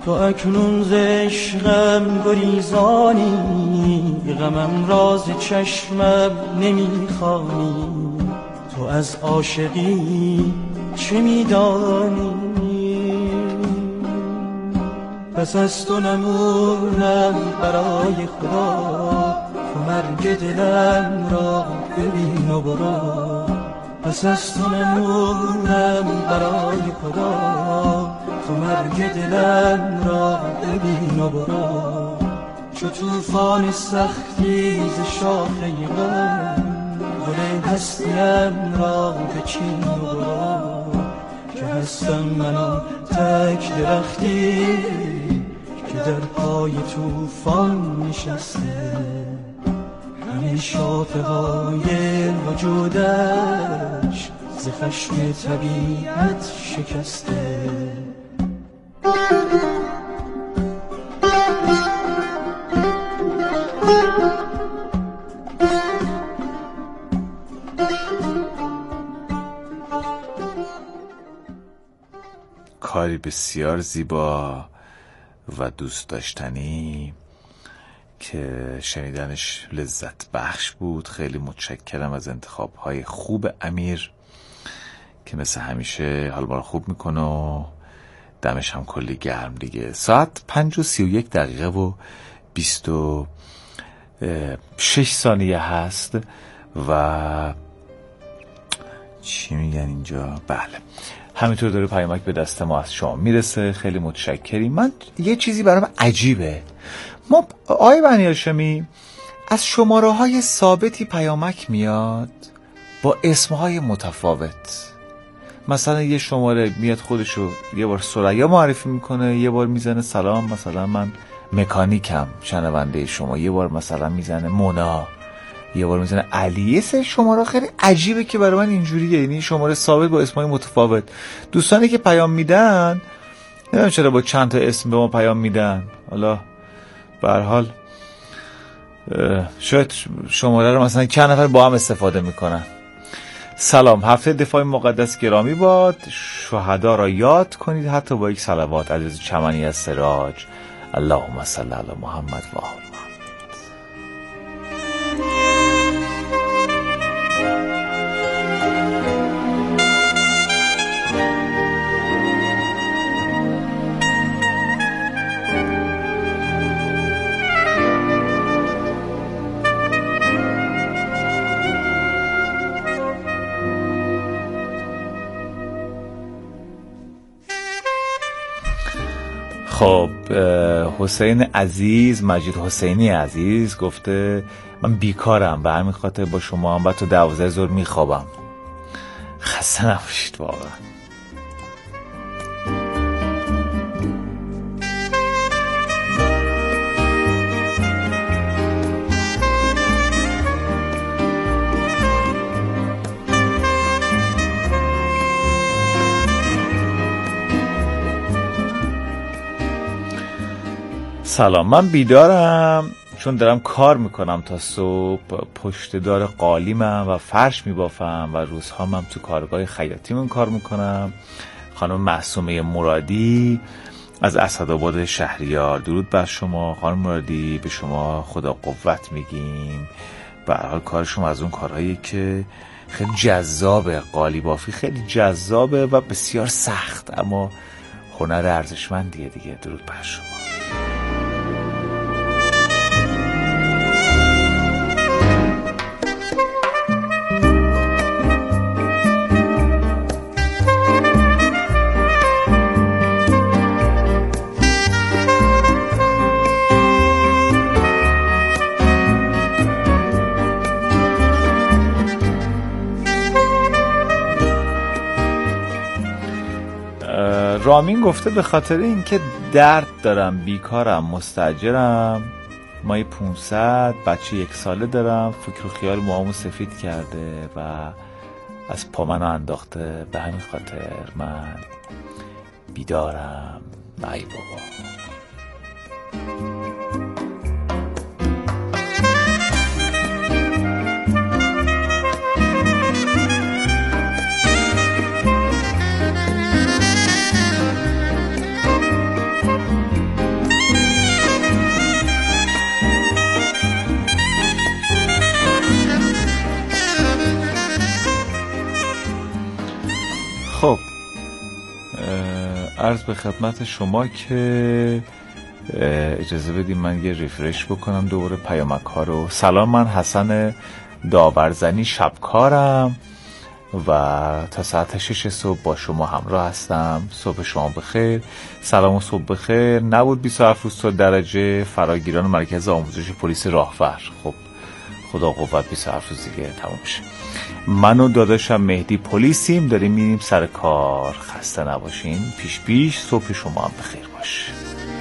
تو اکنون ز عشقم گریزانی، غمم راز چشمم نمیخوانی. تو از عاشقی چه میدانی؟ پس از تو نمونم برای خدا، تو مرگ دلم را ببین و برو. پس از تو نمونم برای خدا، تو مرگ دلم را ببین و برو. چو طوفان سختی ز شاخه غم، گل هستیم را بچین و برو. که هستم من تک درختی که در پای طوفان نشسته، همه شاخه های وجودش ز خشم طبیعت شکسته. کاری بسیار زیبا و دوست داشتنی که شنیدنش لذت بخش بود. خیلی متشکرم از انتخاب‌های خوب امیر که مثل همیشه حال ما رو خوب میکنه و دمش هم کلی گرم دیگه. ساعت 5:31 و 26 ثانیه هست و چی میگن اینجا؟ بله همینطور داره پیامک به دست ما از شما میرسه. خیلی متشکریم. من یه چیزی برام عجیبه، ما آقای بنی هاشمی از شماره های ثابتی پیامک میاد با اسمهای متفاوت. مثلا یه شماره میاد خودشو یه بار ثریا معرفی میکنه، یه بار میزنه سلام مثلا من مکانیکم شنونده شما، یه بار مثلا میزنه مونا، یه بار میزنه علی. یه سری شماره خیلی عجیبه که برای من اینجوریه، یعنی شماره ثابت با اسمای متفاوت. دوستانی که پیام میدن نمیدونم چرا با چند تا اسم به ما پیام میدن. حالا به هر حال شاید شماره رو مثلا چند نفر با هم استفاده میکنن. سلام، هفته دفاع مقدس گرامی باد. شهدا را یاد کنید حتی با یک صلوات. عزیز چمنی از سراج. اللهم صل علی محمد و آل محمد. خب حسین عزیز، مجید حسینی عزیز گفته من بیکارم به همین خاطر با شما هم بعد تو 12 ظهر میخوابم. خسته نباشید واقعا. سلام، من بیدارم چون دارم کار میکنم تا صبح، پشت دار قالیمم و فرش میبافم و روزها من تو کارگاه خیاطیمون کار میکنم. خانم معصومه مرادی از اسدآباد شهریار، درود بر شما خانم مرادی، به شما خدا قوت میگیم. به هر حال کار شما از اون کارهایی که خیلی جذابه، قالی بافی خیلی جذابه و بسیار سخت اما هنر ارزشمندیه دیگه. درود بر شما. رامین گفته به خاطر اینکه درد دارم، بیکارم، مستاجرم، مای 500، بچه 1 ساله دارم، فکر و خیال موامو سفید کرده و از پا منو انداخته، به همین خاطر من بیدارم. ای بابا. عرض به خدمت شما که اجازه بدیم من یه ریفرش بکنم دوباره پیامک ها رو. سلام، من حسن داورزنی شبکارم و تا ساعت 6 صبح با شما همراه هستم. صبح شما بخیر. سلام و صبح بخیر. نبود 27 روز تا درجه فراگیران مرکز آموزش پلیس راهور. خب خدا قوت 27 روز دیگه تموم شه. من و داداشم مهدی پلیسیم، داریم میریم سر کار. خسته نباشین. پیش صبح شما هم بخیر باشه.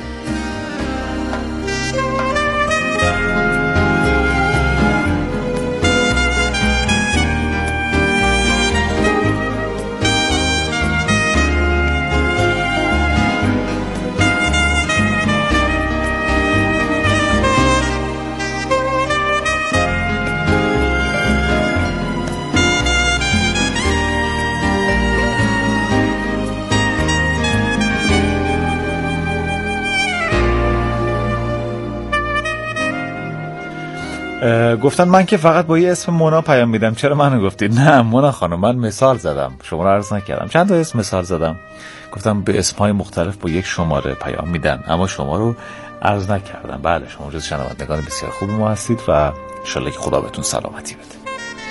گفتن من که فقط با یه اسم مونا پیام میدم، چرا منو گفتید؟ نه مونا خانم، من مثال زدم، شما رو عرض نکردم. چند تا اسم مثال زدم، گفتم به اسمهای مختلف با یک شماره پیام میدن، اما شما رو عرض نکردم. بله شما جز شنوندگان بسیار خوب ما هستید و ان شاءالله که خدا بهتون سلامتی بده.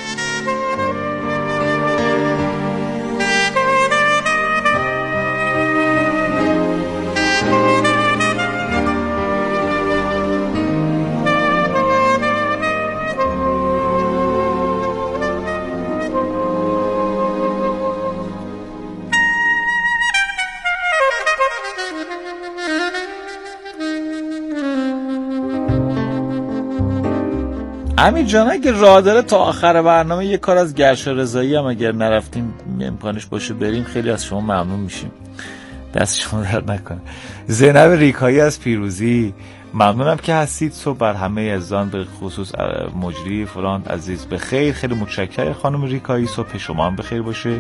امیر جان اگه راه داره تا آخر برنامه یه کار از گرشا رضایی هم اگر نرفتیم امکانش باشه بریم، خیلی از شما ممنون میشیم. دست شما درد نکنه. زینب ریکایی از پیروزی، ممنونم که هستید. صبح بر همه عزیزان به خصوص مجری فلان عزیز بخیر. خیلی متشکرم خانم ریکایی، صبح شما هم بخیر باشه.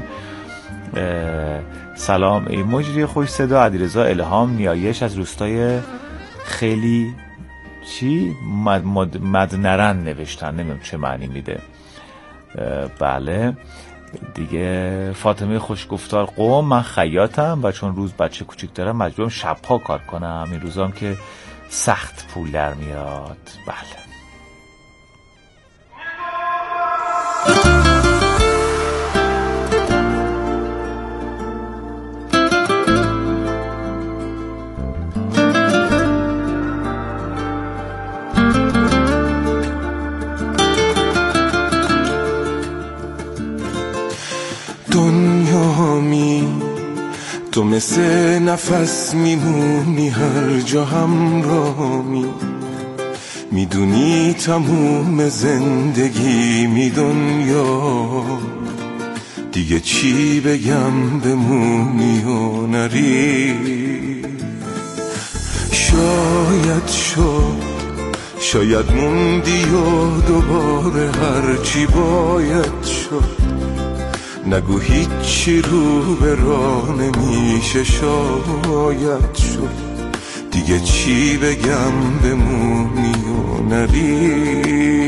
سلام ای مجری خوش صدا. علیرضا الهام نیایش از روستای خیلی مدنرن نوشتن، نمیدونم چه معنی میده. بله دیگه. فاطمه خوشگفتار قوم، من خیاطم و چون روز بچه کوچیک دارم مجبورم شبها کار کنم، این روزام که سخت پول در میاد. بله تو مثل نفس میمونی هر جا همراهمی، میدونی تموم زندگی می دنیا، دیگه چی بگم بمونی و نری. شاید موندی و دوباره هرچی باید شد، نگو هیچی رو به راه نمیشه شاید شد، دیگه چی بگم بمونی و نری.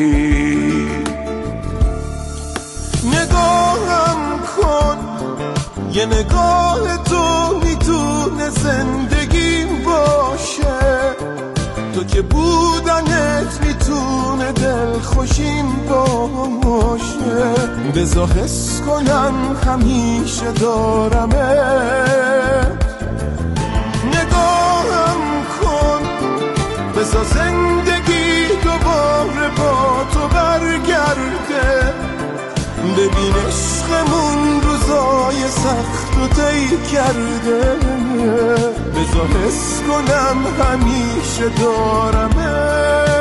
نگاهم کن یه نگاه تو میتونه زندگیم باشه، تو که بودنت میتونه دل خوشیم باشه، بذار حس کنم همیشه دارمت. نگاهم کن بذار زندگی دوباره با تو برگرده، ببین عشقمون روزای سخت و طی کرده، بذار حس کنم همیشه دارمت.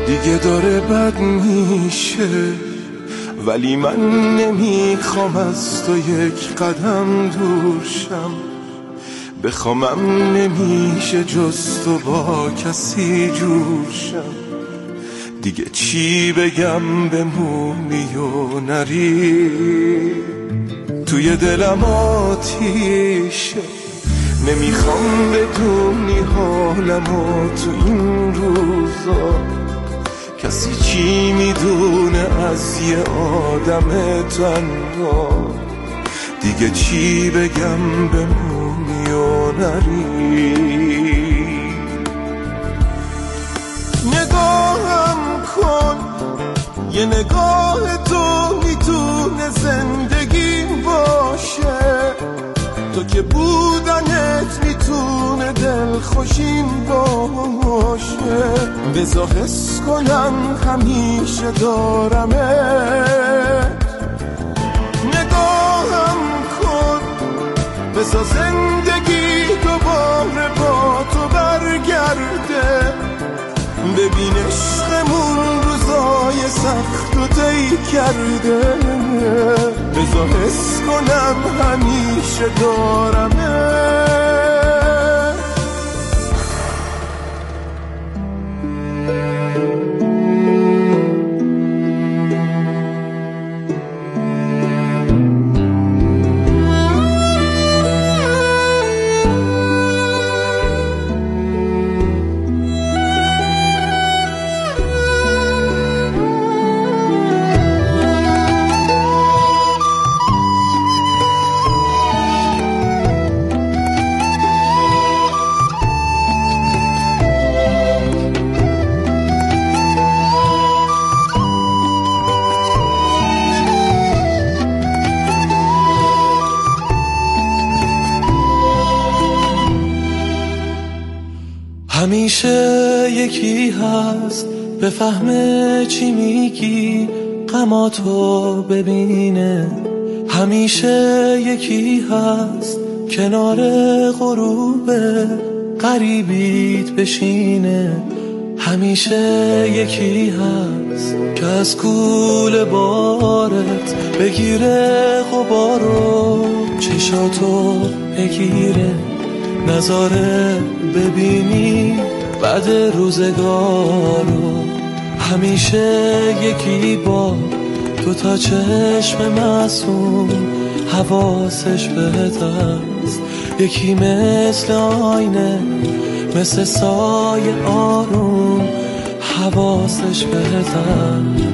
دیگه داره بد میشه، ولی من نمیخوام از تو یک قدم دور شم. بخوامم نمیشه جز تو با کسی جور شم. دیگه چی بگم بمونی و نری، توی دلم آتیشه. نمیخوام بدونی حالمو تو این روزا، کسی چی میدونه از یه آدم تنها. دیگه چی بگم بمونی و نری. نگاهم کن، یه نگاه تو میتونه زندگیم باشه. تو که بودنت میتونه دلخوشیم باشه. بذار حس کنم همیشه دارمت. نگاهم کن، بذار زندگی دوباره با تو برگرده. ببین عشقمون روزای سخت و طی کرده. بذار حس کنم همیشه دارمت. همیشه یکی هست بفهمه چی میگی، غماتو ببینه. همیشه یکی هست کنار غروب غریبیت بشینه. همیشه یکی هست که از کوله بارت بگیره غبارو، چشاتو بگیره، نظاره ببینی بعد روزگارو. همیشه یکی با دو تا چشم معصوم حواسش بهت است. یکی مثل آینه، مثل سایه آروم حواسش بهت است.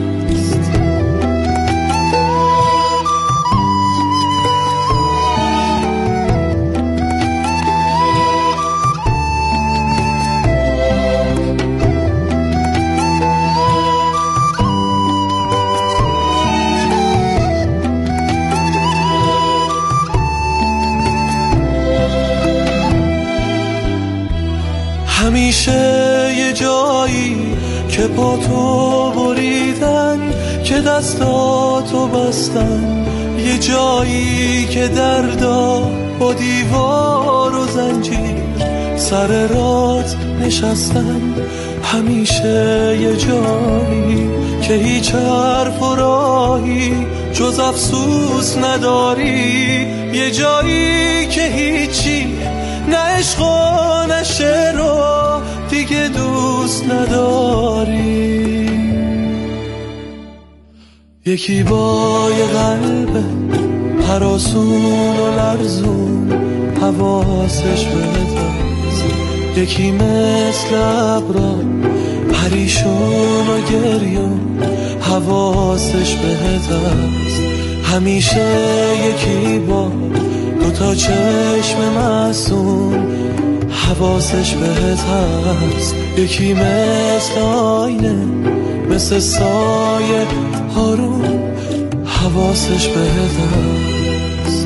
همیشه یه جایی که پا تو بریدن، که دستاتو بستن. یه جایی که دردا با دیوار و زنجیر سر رات نشستن. همیشه یه جایی که هیچ حرف و راهی جز افسوس نداری. یه جایی که هیچی نه عشق و نه شعر رو دیگه دوست نداری. یکی با یه قلب هراسون و لرزون حواسش بهت است. یکی مثل ابرا پریشون و گریون حواسش بهت است. همیشه یکی با دو تا چشم معصوم حواسش بهت هست. یکی مثل آینه، مثل سایه آروم حواسش بهت هست.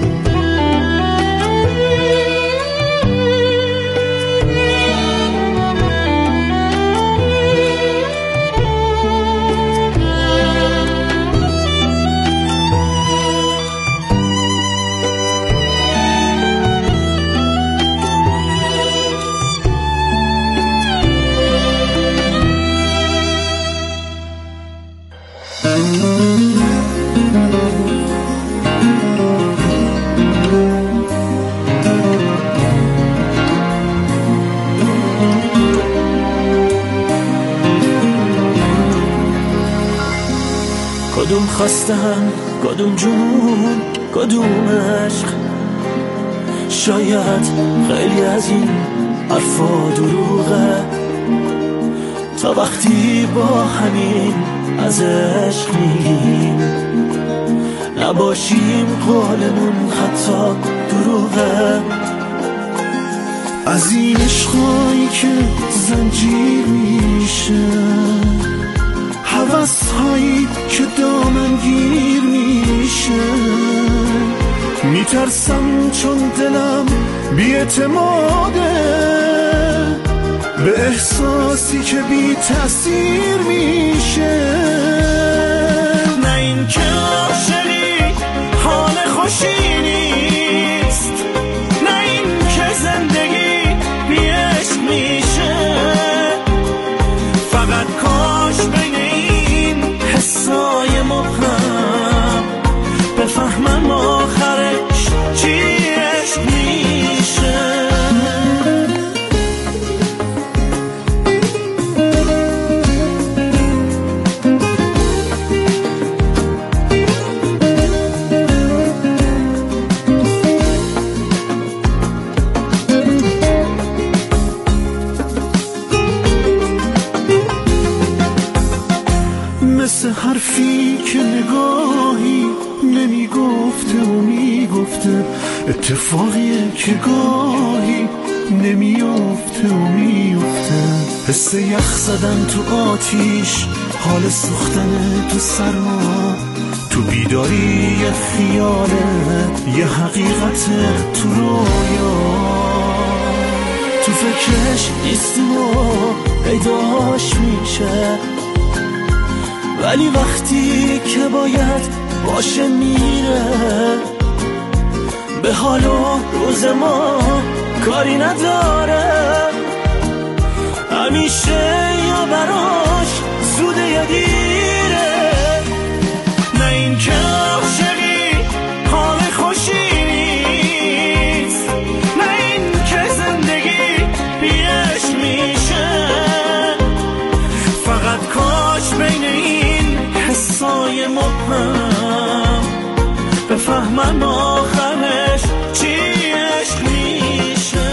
کدوم خواستن، کدوم جنون، کدوم عشق. شاید خیلی از این حرفا دروغه، تا وقتی با همین از عشق میگیم نباشیم قولمون حتی دروغه. از این عشقایی که زنجیر میشه، هوس‌هایی که دامنگیر میشه، میترسم چون دلم بی‌اعتماده به احساسی که بی تأثیر میشه. نه این که عاشقی حال خوشی نیست، نه این که زندگی بی عشق میشه. فقط کاش بین این حسای مبهم بفهمم آخرش چی عشق میشه. مثل حرفی که نگاهی نمیگفته و میگفته، اتفاقیه که گاهی نمیافته و میافته. حس یخ زدن تو آتیش، حال سوختن تو سرما، تو بیداری یه خیاله، یه حقیقت تو رویا. تو فکرش نیستیم و پیداش میشه، ولی وقتی که باید باشه میره. به حال و روز ما کاری نداره، همیشه یا براش زوده یا دیره. نه این که عاشقی حال خوشی نیست، نه این که زندگی بی عشق میشه. فقط کاش بین این حسای مبهم بفهمم آخرش چی عشق میشه.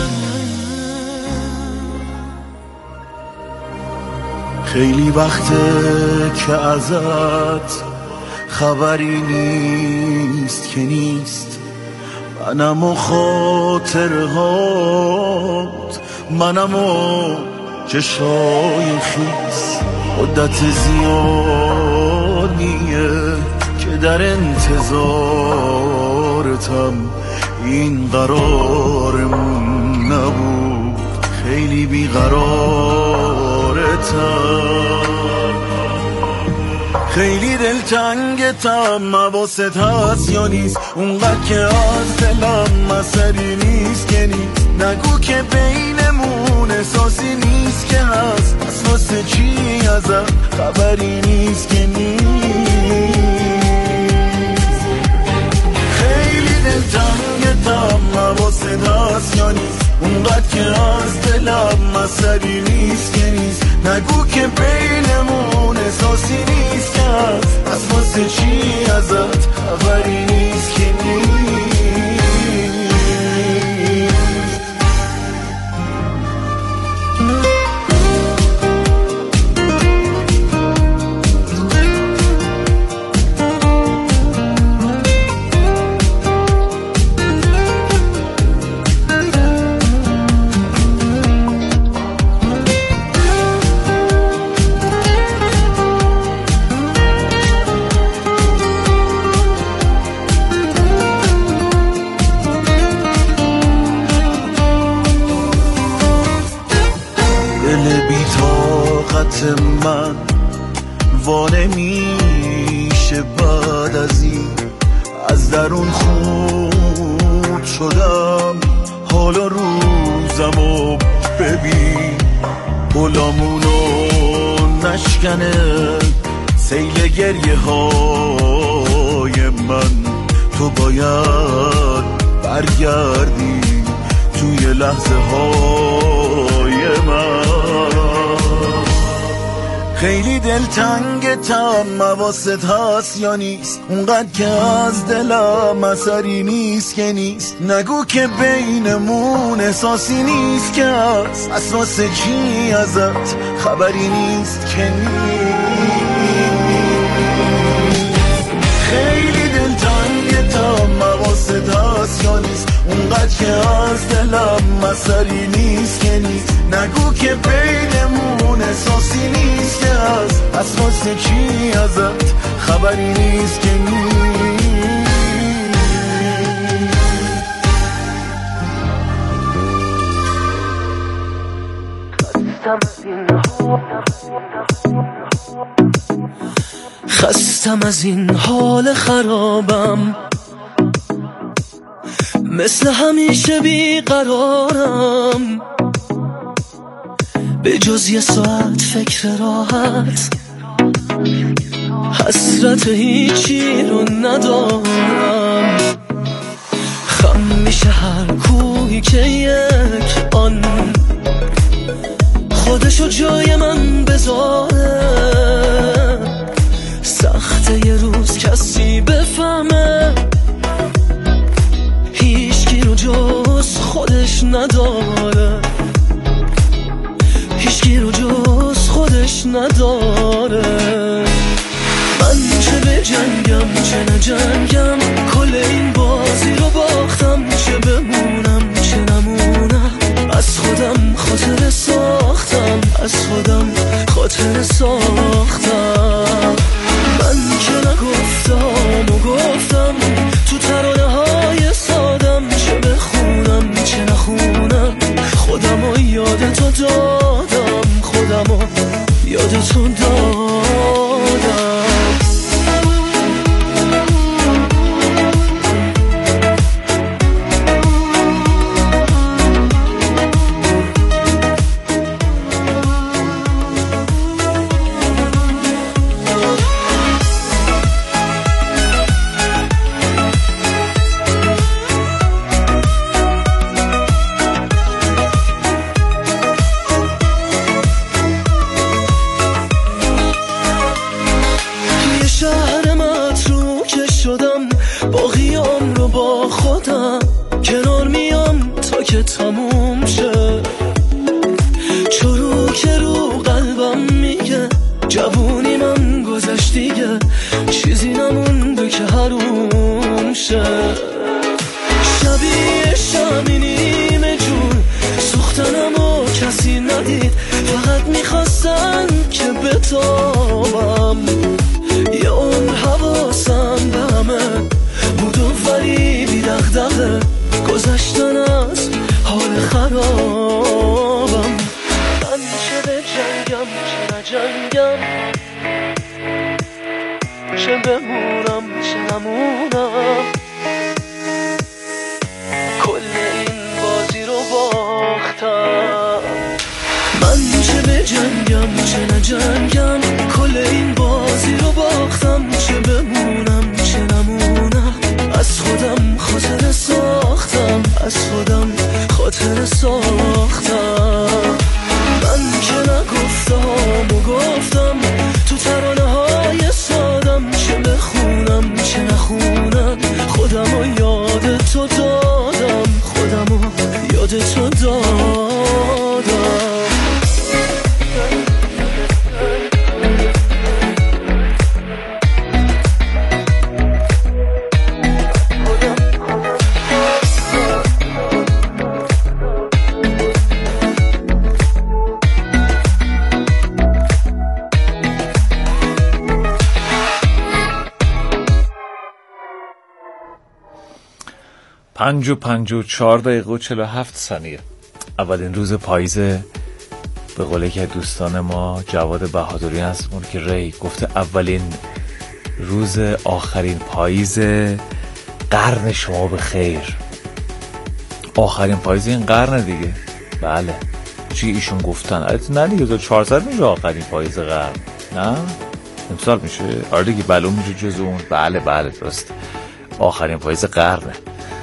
خیلی وقته که ازت خبری نیست که نیست، منم و خاطرهات، منم و چشای خیس. مدت زیادیه که در انتظارتم، این قرارمون نبود، خیلی بیقرارتم. خیلی دلتنگتم، حواست هست یا نیست؟ اونقدر که از دلم اثری نیست که نیست. نگو که بینمون احساسی نیست که هست، از واسه چی ازم خبری نیست که نیست. خیلی دلتنگتم، حواست هست یا نیست؟ اونقدر که از دلم اثری نیست که نیست. نگو که بینمون احساسی نیست که هست، از واسه چی ازت خبری نیست که نیست. من وانه میشه بعد از این، از درون خود شدم. حالا روزمو ببین، گلامونو نشکنه سیل گریه های من. تو باید برگردی توی لحظه های من. خیلی دلتنگتم، حواست هست یا نیست؟ اونقدر که از دلم اثری نیست که نیست. نگو که بینمون احساسی نیست که هست، اساس چی ازت خبری نیست که نیست. خیلی دلتنگتم، حواست هست یا نیست؟ اونقدر که از دلم اثری نیست که نیست. نگو که بینمون احساسی نیست که هست، اساس چی ازت خبری نیست که نیست. خستم از این حال خرابم، مثل همیشه بیقرارم، به جز یه ساعت فکر راحت، حسرت هیچی رو ندارم. خم میشه هر کوهی که یک آن خودشو جای من بذاره. سخته یه روز کسی بفهمه هیچکی رو جز خودش نداره، هیچکی رو جز خودش نداره. من چه به جنگم چه نجنگم، کل این بازی رو باختم. چه بمونم چه نمونم، از خودم خاطر ساختم، از خودم خاطر ساختم. من که نگفتم و گفتم تو ترانه های سادم، چه بخونم چه نخونم، خودم و یاد تو دادم، خودم و یاد تو دادم. شهر متروکه شدم، باقی عمرو با خودم کنار میام تا که تموم شه. چروک رو قلبم میگه جوونی من گذشت دیگه، چیزی نمونده که حروم شه. شبیه شمی نیمه جون سوختنم و کسی ندید، فقط میخواستن که بتابم. یه عمر حواسم به همه بود و ولی بی دغدغه، گذشتن از حال خرابم. من چه به جنگم چه نجنگم، چه بمونم چه نمونم، کل این بازی رو باختم. من چه به جنگم چه نجنگم، کل این بازی رو باختم. چه بمونم چه نمونم، از خودم خاطر ساختم، از خودم خاطر ساختم. من که نگفتم و گفتم تو ترانه های سادم، چه بخونم چه نخونم، خودم و یاد تو دادم، خودم و یاد تو دادم. پنج و 54 دقیقه و 47 ثانیه. اولین روز پاییزه. به قول که دوستان ما جواد بهادری هستمون که ری گفته اولین روز آخرین پاییز قرن شما به خیر. آخرین پاییز این قرن دیگه. بله چی ایشون گفتن؟ البته نه دیگه 1400 میشه آخرین پاییز قرن، نه امسال میشه. آره دیگه بله میشه جز اون. بله درست آخرین پاییز قرنه.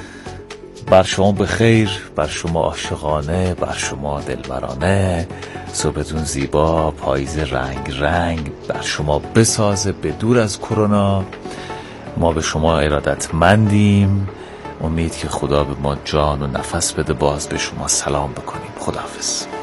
بر شما بخیر، بر شما عاشقانه، بر شما دلبرانه. صبحتون زیبا، پاییز رنگ رنگ بر شما بسازه، به دور از کرونا. ما به شما ارادتمندیم. امید که خدا به ما جان و نفس بده باز به شما سلام بکنیم. خداحافظ.